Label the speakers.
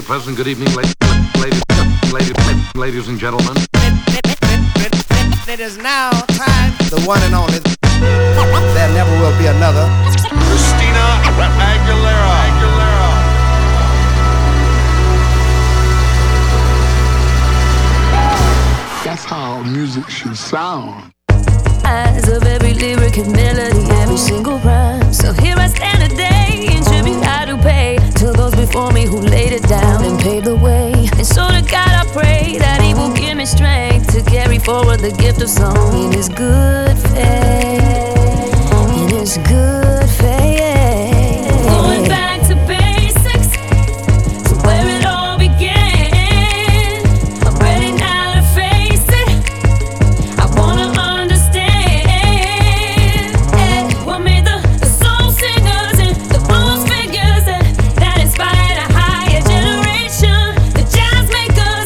Speaker 1: pleasant good evening, ladies and gentlemen.
Speaker 2: It is now time, the one and only. There never will be another.
Speaker 3: Christina Aguilera.
Speaker 4: That's how music should sound.
Speaker 5: Eyes of every lyric and melody, every single rhyme. So here I stand today, in tribute I do pay to those before me who laid it down and paved the way. And so to God I pray that He will give me strength to carry forward the gift of song. It is good.